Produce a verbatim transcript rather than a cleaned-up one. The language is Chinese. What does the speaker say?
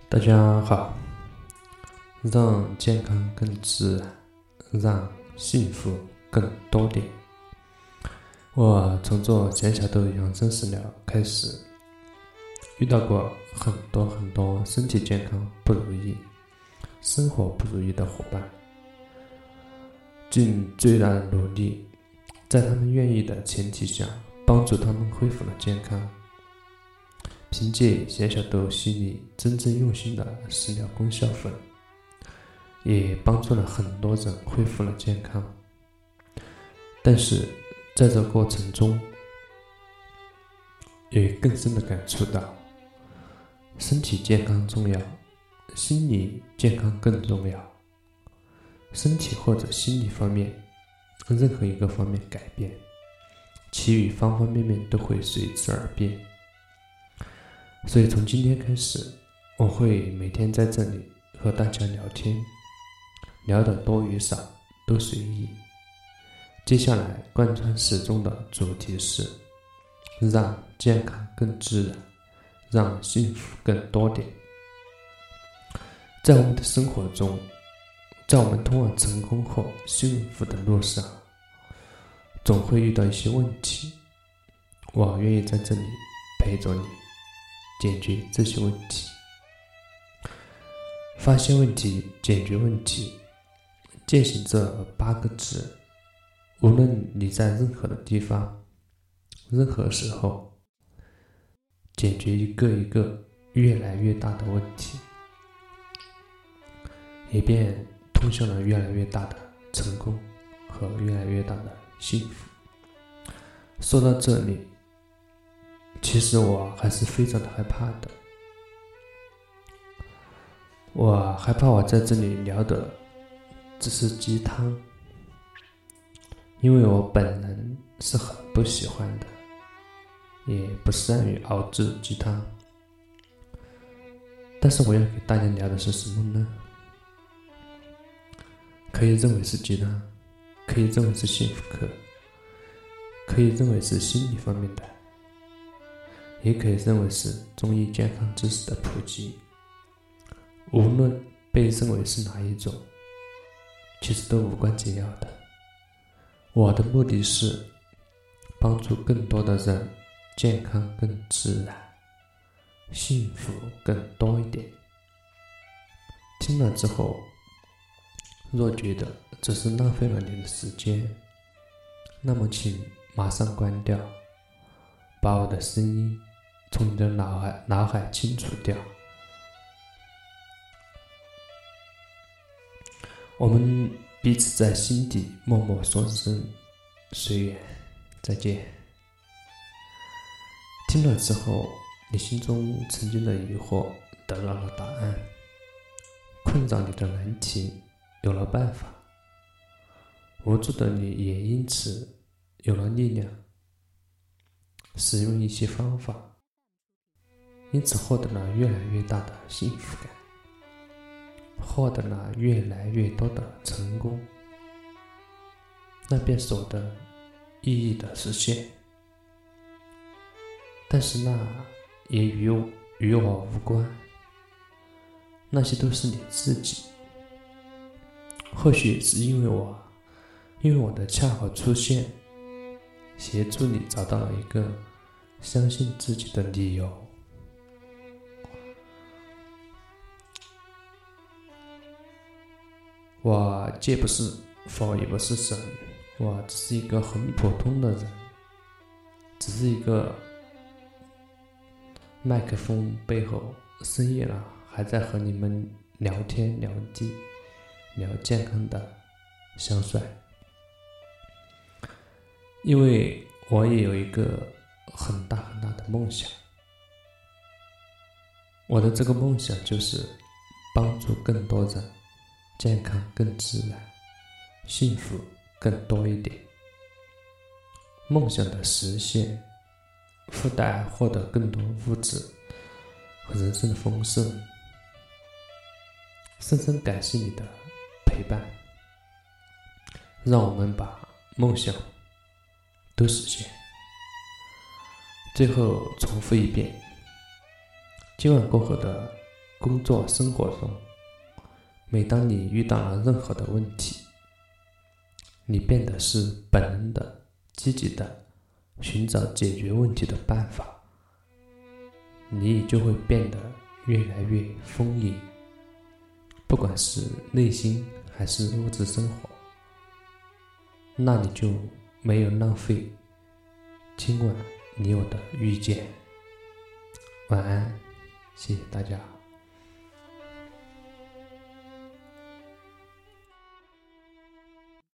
大家好，让健康更自然，让幸福更多点。我从做钱小豆养生食疗开始，遇到过很多很多身体健康不如意、生活不如意的伙伴，尽最大的努力，在他们愿意的前提下，帮助他们恢复了健康。凭借钱小豆系列真正用心的食疗功效粉，也帮助了很多人恢复了健康。但是在这过程中，也更深的感触到，身体健康重要，心理健康更重要。身体或者心理方面，任何一个方面改变，其余方方面面都会随之而变。所以从今天开始，我会每天在这里和大家聊天，聊得多与少都随意。接下来贯穿始终的主题是让健康更自然，让幸福更多点。在我们的生活中，在我们通往成功后幸福的路上，总会遇到一些问题，我愿意在这里陪着你解决这些问题。发现问题，解决问题，践行这八个字，无论你在任何的地方，任何时候，解决一个一个越来越大的问题，也便通向了越来越大的成功和越来越大的幸福。说到这里，其实我还是非常的害怕的，我害怕我在这里聊的只是鸡汤，因为我本人是很不喜欢的，也不善于熬制鸡汤。但是我要给大家聊的是什么呢？可以认为是鸡汤，可以认为是幸福课，可以认为是心理方面的，也可以认为是中医健康知识的普及。无论被认为是哪一种，其实都无关紧要的。我的目的是帮助更多的人健康更自然，幸福更多一点。听了之后，若觉得只是浪费了你的时间，那么请马上关掉，把我的声音从你的脑海脑海清除掉。我们彼此在心底默默说声随缘，再见。听了之后，你心中曾经的疑惑得到了答案，困扰你的难题有了办法，无助的你也因此有了力量，使用一些方法，因此获得了越来越大的幸福感，获得了越来越多的成功，那便是我的意义的实现。但是那也与我与我无关，那些都是你自己。或许是因为我因为我的恰好出现，协助你找到了一个相信自己的理由。我既不是佛，也不是神，我只是一个很普通的人，只是一个麦克风背后深夜了还在和你们聊天聊地聊健康的香帅。因为我也有一个很大很大的梦想，我的这个梦想就是帮助更多人健康更自然，幸福更多一点。梦想的实现附带获得更多物质和人生的丰盛。深深感谢你的陪伴，让我们把梦想都实现。最后重复一遍，今晚过后的工作、生活中，每当你遇到了任何的问题，你变得是本能的、积极的寻找解决问题的办法，你也就会变得越来越丰盈，不管是内心还是物质生活，那你就没有浪费今晚你有的遇见。晚安，谢谢大家。